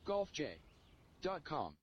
golfj.com.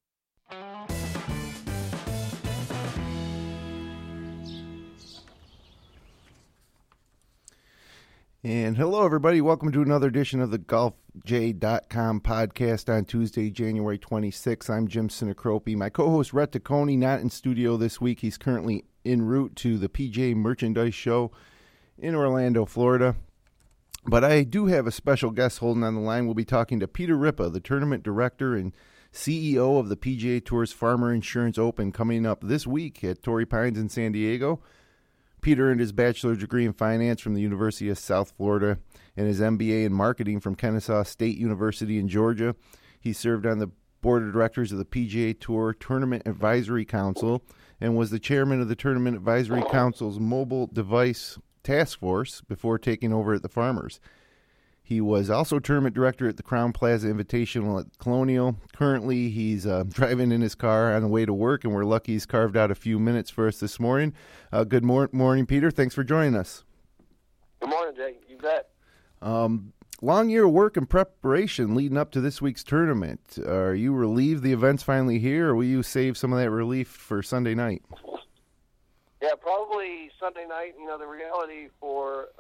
And hello, everybody. Welcome to another edition of the golfj.com podcast on Tuesday, January 26th. I'm Jim Sinacropi. My co-host, Rhett Taccone, not in studio this week. He's currently en route to the PGA Merchandise Show in Orlando, Florida. But I do have a special guest holding on the line. We'll be talking to Peter Ripa, the tournament director and CEO of the PGA Tour's Farmer Insurance Open, coming up this week at Torrey Pines in San Diego. Peter earned his bachelor's degree in finance from the University of South Florida and his MBA in marketing from Kennesaw State University in Georgia. He served on the board of directors of the PGA Tour Tournament Advisory Council and was the chairman of the Tournament Advisory Council's Mobile Device Task Force before taking over at the Farmers. He was also tournament director at the Crowne Plaza Invitational at Colonial. Currently, he's driving in his car on the way to work, and we're lucky he's carved out a few minutes for us this morning. Good morning, Peter. Thanks for joining us. Good morning, Jay. You bet. Long year of work and preparation leading up to this week's tournament. Are you relieved the event's finally here, or will you save some of that relief for Sunday night? Yeah, probably Sunday night. You know, the reality for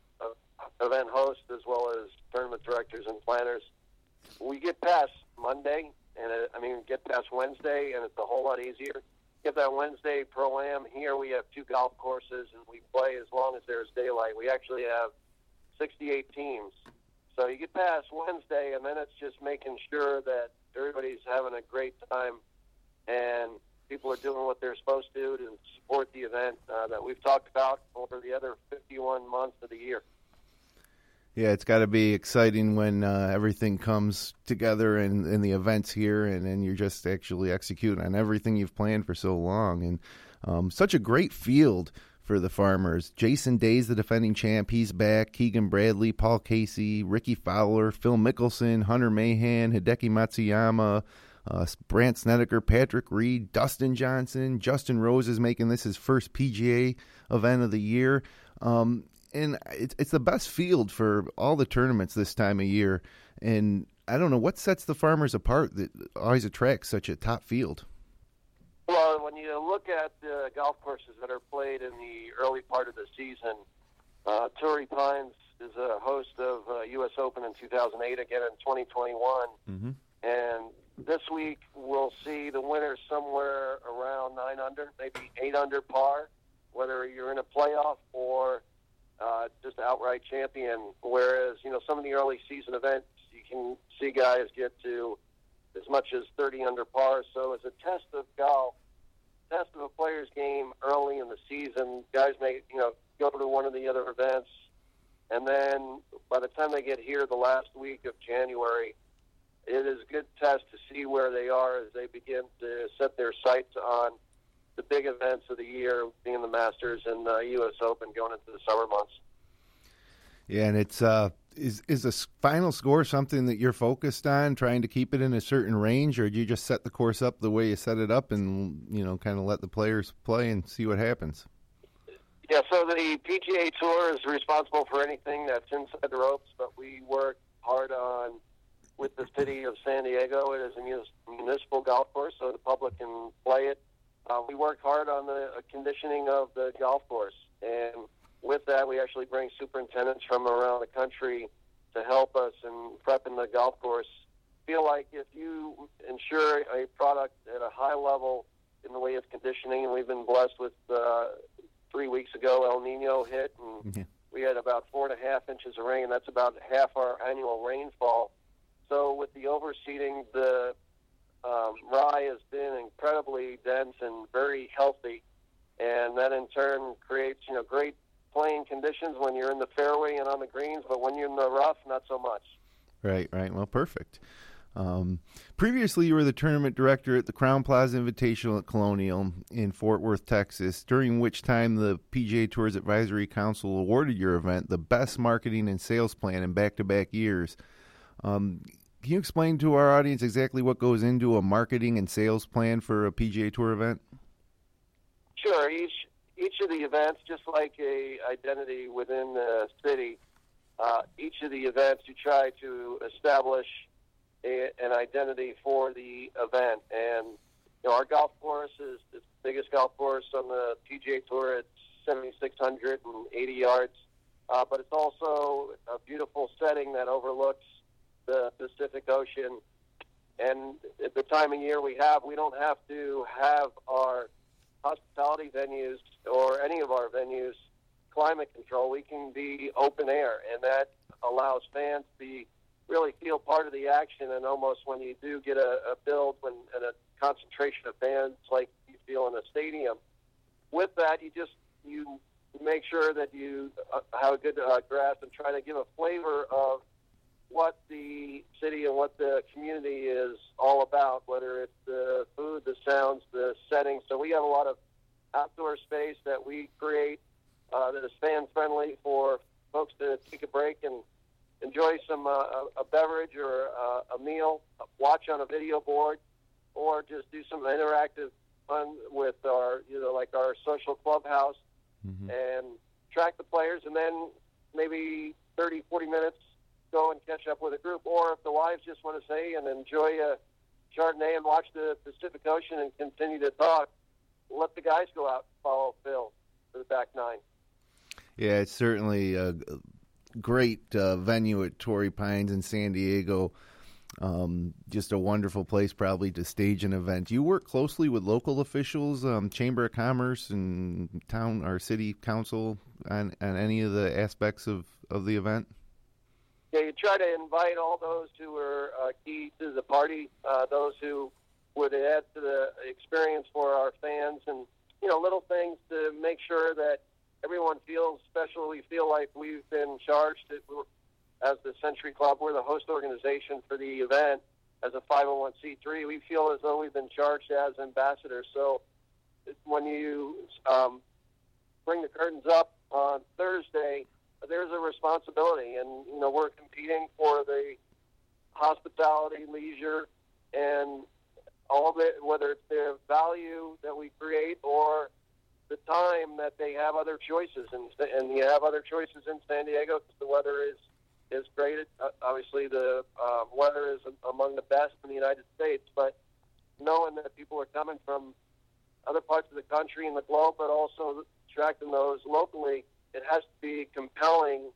event hosts as well as tournament directors and planners, we get past Monday, and get past Wednesday, and it's a whole lot easier. Get that Wednesday Pro-Am. Here we have 2 golf courses, and we play as long as there's daylight. We actually have 68 teams. So you get past Wednesday, and then it's just making sure that everybody's having a great time and people are doing what they're supposed to support the event that we've talked about over the other 51 months of the year. Yeah, it's got to be exciting when everything comes together and the event's here, and then you're just actually executing on everything you've planned for so long. And such a great field for the Farmers. Jason Day's the defending champ. He's back. Keegan Bradley, Paul Casey, Ricky Fowler, Phil Mickelson, Hunter Mahan, Hideki Matsuyama, Brandt Snedeker, Patrick Reed, Dustin Johnson. Justin Rose is making this his first PGA event of the year. And it's the best field for all the tournaments this time of year. And I don't know, what sets the Farmers apart that always attracts such a top field? Well, when you look at the golf courses that are played in the early part of the season, Torrey Pines is a host of U.S. Open in 2008, again in 2021. Mm-hmm. And this week we'll see the winners somewhere around 9 under, maybe 8 under par, whether you're in a playoff or just outright champion, whereas, some of the early season events, you can see guys get to as much as 30 under par. So as a test of golf, test of a player's game early in the season, guys may, go to one of the other events, and then by the time they get here the last week of January, it is a good test to see where they are as they begin to set their sights on the big events of the year, being the Masters and the U.S. Open going into the summer months. Yeah, and it's is the final score something that you're focused on, trying to keep it in a certain range, or do you just set the course up the way you set it up and, kind of let the players play and see what happens? Yeah, so the PGA Tour is responsible for anything that's inside the ropes, but we work hard with the city of San Diego. It is a municipal golf course, so the public can play it. We work hard on the conditioning of the golf course, and with that, we actually bring superintendents from around the country to help us in prepping the golf course. Feel like if you ensure a product at a high level in the way of conditioning, and we've been blessed with 3 weeks ago El Nino hit, and we had about 4.5 inches of rain. That's about half our annual rainfall. So with the overseeding, the rye has been incredibly dense and very healthy, and that in turn creates great playing conditions when you're in the fairway and on the greens, but when you're in the rough, not so much. Right. Well, perfect. Previously, you were the tournament director at the Crowne Plaza Invitational at Colonial in Fort Worth, Texas, during which time the PGA Tour's Advisory Council awarded your event the best marketing and sales plan in back-to-back years. Can you explain to our audience exactly what goes into a marketing and sales plan for a PGA Tour event? Sure. Each of the events, just like a identity within the city, each of the events you try to establish an identity for the event. And our golf course is the biggest golf course on the PGA Tour. It's 7,680 yards, but it's also a beautiful setting that overlooks the Pacific Ocean. And at the time of year we don't have to have our hospitality venues or any of our venues climate control. We can be open air, and that allows fans to really feel part of the action. And almost when you do get a build and a concentration of fans like you feel in a stadium, with that you make sure that you have a good grasp and try to give a flavor of what the city and what the community is all about, whether it's the food, the sounds, the settings. So we have a lot of outdoor space that we create that is fan-friendly for folks to take a break and enjoy some a beverage or a meal, watch on a video board, or just do some interactive fun with our, like our social clubhouse, and track the players, and then maybe 30, 40 minutes go and catch up with a group. Or if the wives just want to stay and enjoy a Chardonnay and watch the Pacific Ocean and continue to talk, let the guys go out and follow Phil for the back nine. Yeah, it's certainly a great venue at Torrey Pines in San Diego. Just a wonderful place probably to stage an event. You work closely with local officials, Chamber of Commerce and town or city council on any of the aspects of the event? Yeah, you try to invite all those who are key to the party, those who would add to the experience for our fans, and little things to make sure that everyone feels special. We feel like we've been charged as the Century Club. We're the host organization for the event as a 501c3. We feel as though we've been charged as ambassadors. So when you bring the curtains up on Thursday, there's a responsibility, and we're competing for the hospitality, leisure, and all of it, whether it's the value that we create or the time that they have other choices. And you have other choices in San Diego because the weather is great. Obviously, the weather is among the best in the United States, but knowing that people are coming from other parts of the country and the globe, but also attracting those locally, it has to be compelling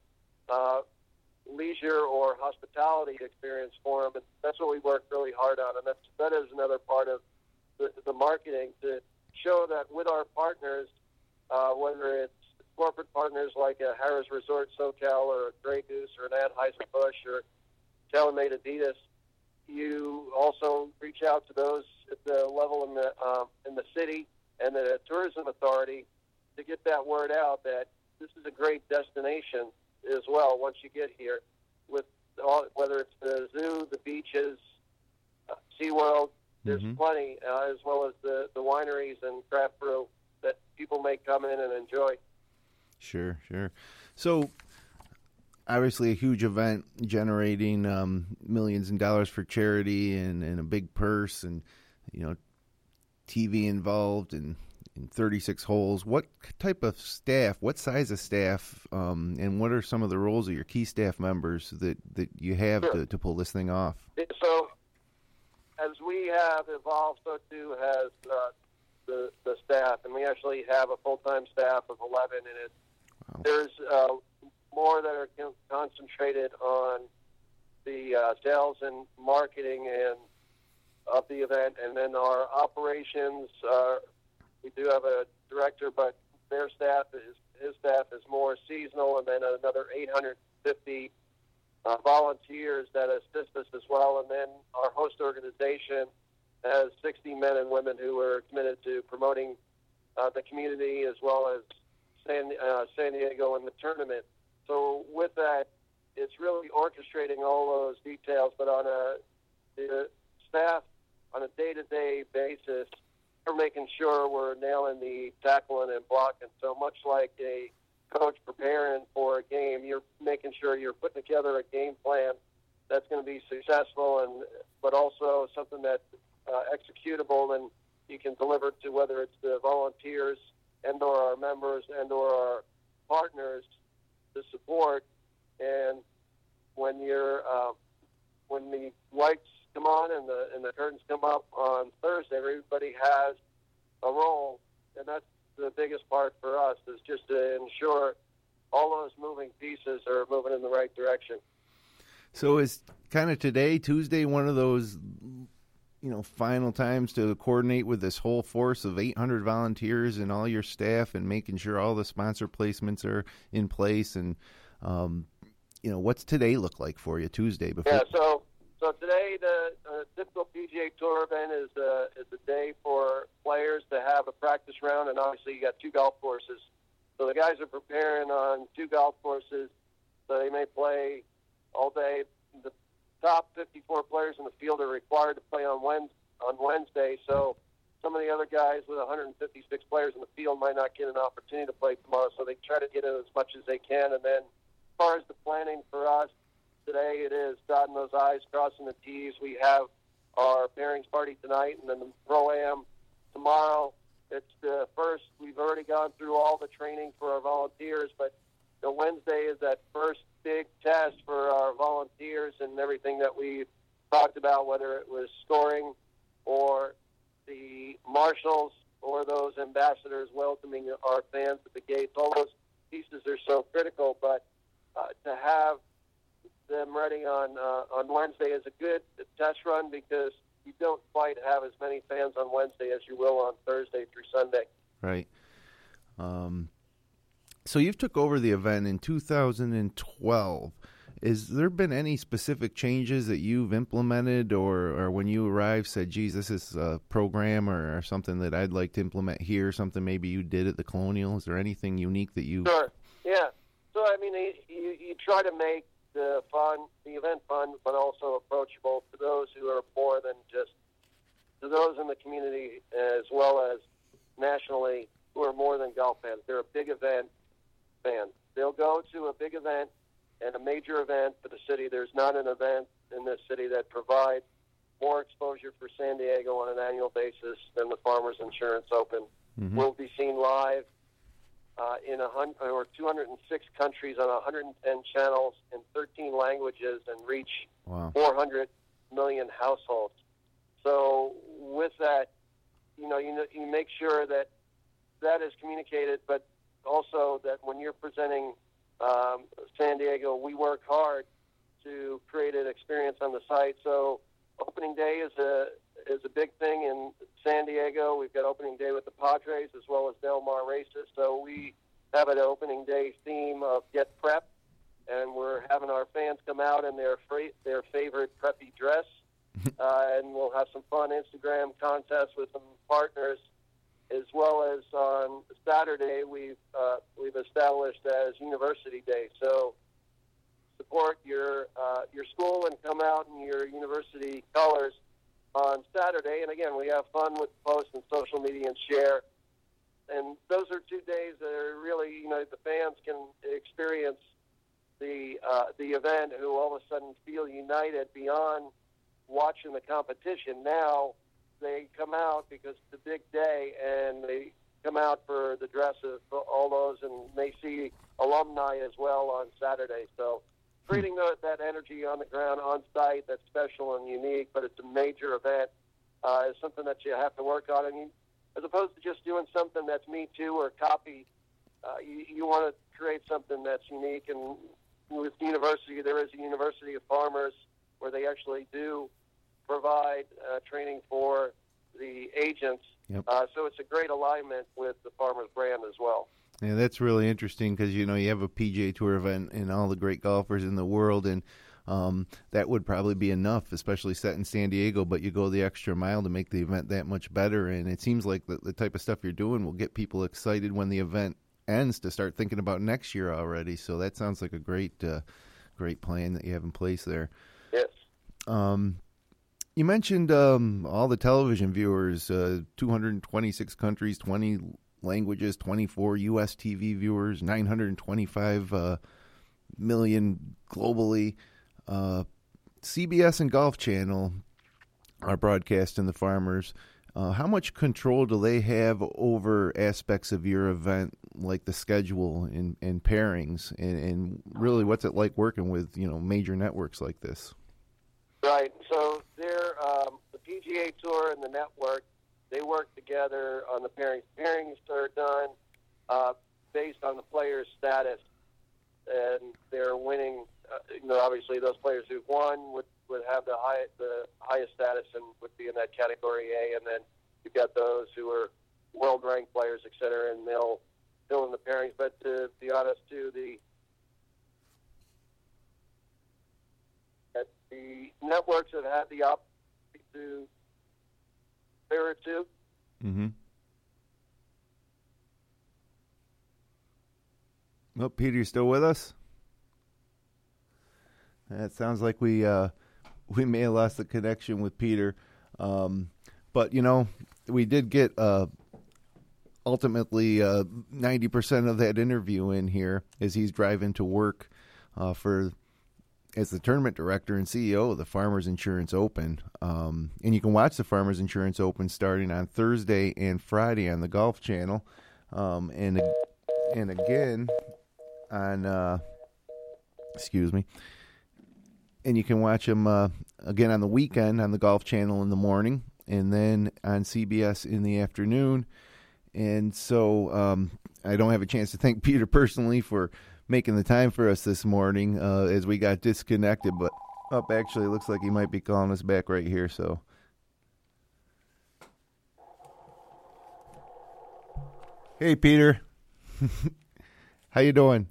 leisure or hospitality experience for them. And that's what we work really hard on, and that is another part of the marketing, to show that with our partners, whether it's corporate partners like a Harrah's Resort SoCal or a Grey Goose or an Anheuser-Busch or TaylorMade Adidas, you also reach out to those at the level in the city and the tourism authority to get that word out that this is a great destination as well once you get here, with whether it's the zoo, the beaches, SeaWorld. There's plenty, as well as the wineries and craft brew that people may come in and enjoy. Sure. So, obviously a huge event generating millions in dollars for charity and a big purse and, TV involved and 36 holes. What type of staff, what size of staff, and what are some of the roles of your key staff members that you have to pull this thing off? So, as we have evolved, so too has the staff, and we actually have a full-time staff of 11 in it. Wow. There's more that are concentrated on the sales and marketing and of the event, and then our operations. We do have a director, but his staff is more seasonal, and then another 850 volunteers that assist us as well. And then our host organization has 60 men and women who are committed to promoting the community as well as San Diego and the tournament. So with that, it's really orchestrating all those details, but on the staff on a day-to-day basis, we're making sure we're nailing the tackling and blocking. So much like a coach preparing for a game, you're making sure you're putting together a game plan that's going to be successful, but also something that's executable and you can deliver to, whether it's the volunteers and or our members and or our partners to support. And when the lights come on and the curtains come up on Thursday, everybody has a role, and that's the biggest part for us, is just to ensure all those moving pieces are moving in the right direction. So is kind of today, Tuesday, one of those, final times to coordinate with this whole force of 800 volunteers and all your staff and making sure all the sponsor placements are in place? And, what's today look like for you, Tuesday? Yeah, so today the typical PGA Tour event is a day for players to have a practice round, and obviously you got 2 golf courses. So the guys are preparing on 2 golf courses, so they may play all day. The top 54 players in the field are required to play on Wednesday, so some of the other guys with 156 players in the field might not get an opportunity to play tomorrow, so they try to get in as much as they can. And then as far as the planning for us, today it is dotting those I's, crossing the T's. We have our pairings party tonight, and then the Pro-Am tomorrow. It's the first. We've already gone through all the training for our volunteers, but the Wednesday is that first big test for our volunteers and everything that we've talked about, whether it was scoring or the marshals or those ambassadors welcoming our fans at the gates. All those pieces are so critical, but to have them ready on Wednesday is a good test run, because you don't quite have as many fans on Wednesday as you will on Thursday through Sunday. Right. So you've took over the event in 2012. Has there been any specific changes that you've implemented, or when you arrived said, geez, this is a program or something that I'd like to implement here, something maybe you did at the Colonial? Is there anything unique that you... Sure, yeah. So, I mean, you try to make the event fun, but also approachable to those who are more than just, to those in the community as well as nationally who are more than golf fans. They're a big event fan. They'll go to a big event and a major event for the city. There's not an event in this city that provides more exposure for San Diego on an annual basis than the Farmers Insurance Open. Mm-hmm. We'll be seen live in 206 countries on 110 channels in 13 languages and reach 400 million households. So with that, you make sure that is communicated, but also that when you're presenting San Diego, we work hard to create an experience on the site. So opening day is a big thing in San Diego. We've got opening day with the Padres as well as Del Mar Races. So we have an opening day theme of Get Prep, and we're having our fans come out in their favorite preppy dress, and we'll have some fun Instagram contests with some partners, as well as on Saturday we've established as University Day. So support your school and come out in your university colors on Saturday. And again, we have fun with posts and social media and share. And those are 2 days that are really, the fans can experience the event, who all of a sudden feel united beyond watching the competition. Now they come out because it's a big day, and they come out for the dress of all those, and they see alumni as well on Saturday. So creating that energy on the ground, on site, that's special and unique, but it's a major event, is something that you have to work on. I mean, as opposed to just doing something that's me too or copy, you want to create something that's unique. And with university, there is a University of Farmers where they actually do provide training for the agents. Yep. So it's a great alignment with the Farmers brand as well. Yeah, that's really interesting because, you have a PGA Tour event and all the great golfers in the world, and that would probably be enough, especially set in San Diego, but you go the extra mile to make the event that much better, and it seems like the type of stuff you're doing will get people excited when the event ends to start thinking about next year already. So that sounds like a great plan that you have in place there. Yes. You mentioned all the television viewers, 226 countries, 20 languages, 24 U.S. TV viewers, 925 million globally. CBS and Golf Channel are broadcasting the Farmers. How much control do they have over aspects of your event, like the schedule and pairings, and really what's it like working with major networks like this? Right. So they're the PGA Tour and the network. They work together on the pairings. Pairings are done based on the player's status, and they're winning. Obviously, those players who've won would have the highest status and would be in that category A, and then you've got those who are world-ranked players, et cetera, and they'll fill in the pairings. But to be honest, too, the networks have had the opportunity to pair it to. Mm-hmm. Well, Peter, you still with us? It sounds like we may have lost the connection with Peter. But, we did get ultimately 90% of that interview in here as he's driving to work as the tournament director and CEO of the Farmers Insurance Open. And you can watch the Farmers Insurance Open starting on Thursday and Friday on the Golf Channel. And again on, excuse me. And you can watch them again on the weekend on the Golf Channel in the morning and then on CBS in the afternoon. And so I don't have a chance to thank Peter personally for making the time for us this morning as we got disconnected. But actually, it looks like he might be calling us back right here. So, hey, Peter. How you doing?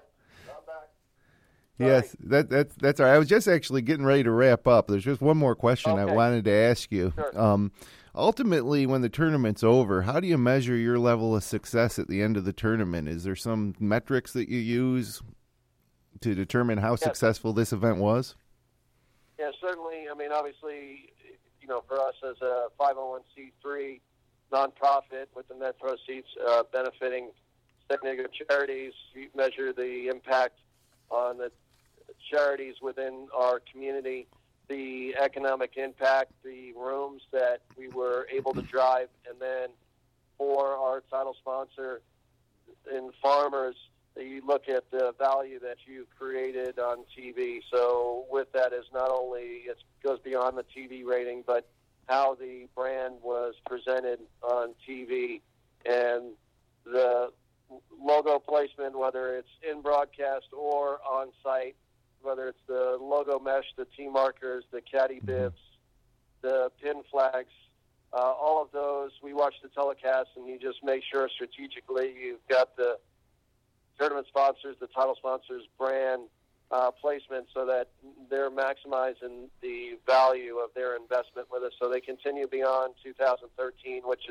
Yes, that's all right. I was just actually getting ready to wrap up. There's just one more question I wanted to ask you. Sure. Ultimately, when the tournament's over, how do you measure your level of success at the end of the tournament? Is there some metrics that you use to determine how successful this event was? Yeah, certainly. I mean, obviously, for us as a 501c3 nonprofit with the net proceeds benefiting significant charities, we measure the impact on the charities within our community, the economic impact, the rooms that we were able to drive, and then for our title sponsor in Farmers, you look at the value that you created on TV. So with that is not only, it goes beyond the TV rating, but how the brand was presented on TV and the logo placement, whether it's in broadcast or on site, whether it's the logo mesh, the tee markers, the caddy bibs, the pin flags, all of those. We watch the telecast, and you just make sure strategically you've got the tournament sponsors, the title sponsors, brand placement so that they're maximizing the value of their investment with us so they continue beyond 2019, which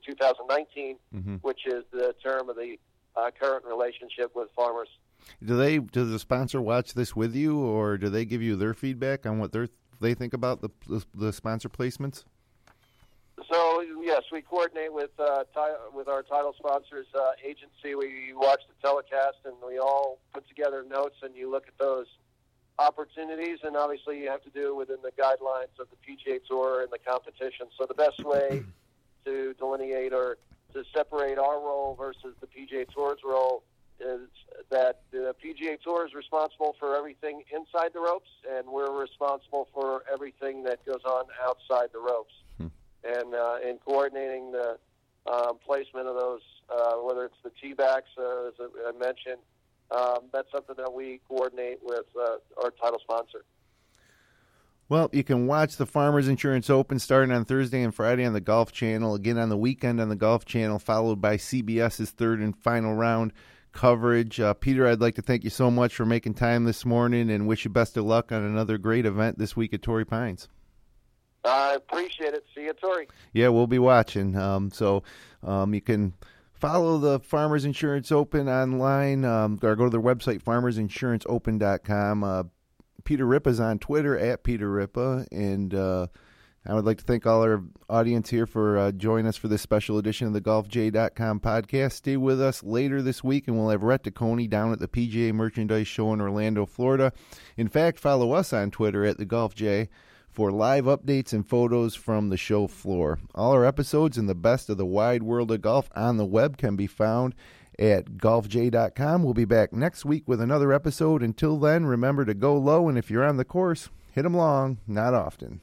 is the term of the current relationship with Farmers. Does the sponsor watch this with you, or do they give you their feedback on what they think about the sponsor placements? So yes, we coordinate with our title sponsors agency. We watch the telecast, and we all put together notes, and you look at those opportunities, and obviously you have to do it within the guidelines of the PGA Tour and the competition. So the best way to delineate or to separate our role versus the PGA Tour's role is that the PGA Tour is responsible for everything inside the ropes, and we're responsible for everything that goes on outside the ropes. And in coordinating the placement of those, whether it's the tee backs, as I mentioned, that's something that we coordinate with our title sponsor. Well, you can watch the Farmers Insurance Open starting on Thursday and Friday on the Golf Channel, again on the weekend on the Golf Channel, followed by CBS's third and final round coverage. Peter, I'd like to thank you so much for making time this morning and wish you best of luck on another great event this week at Torrey Pines. I appreciate it. See you, Torrey. Yeah, we'll be watching. So you can follow the Farmers Insurance Open online or go to their website, farmersinsuranceopen.com. Peter Ripa's on Twitter at Peter Ripa, and I would like to thank all our audience here for joining us for this special edition of the GolfJ.com podcast. Stay with us later this week, and we'll have Rhett DeConey down at the PGA Merchandise Show in Orlando, Florida. In fact, follow us on Twitter at the GolfJ for live updates and photos from the show floor. All our episodes and the best of the wide world of golf on the web can be found at golfj.com. We'll be back next week with another episode. Until then, remember to go low, and if you're on the course, hit 'em long, not often.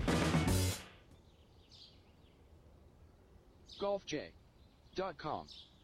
golfj.com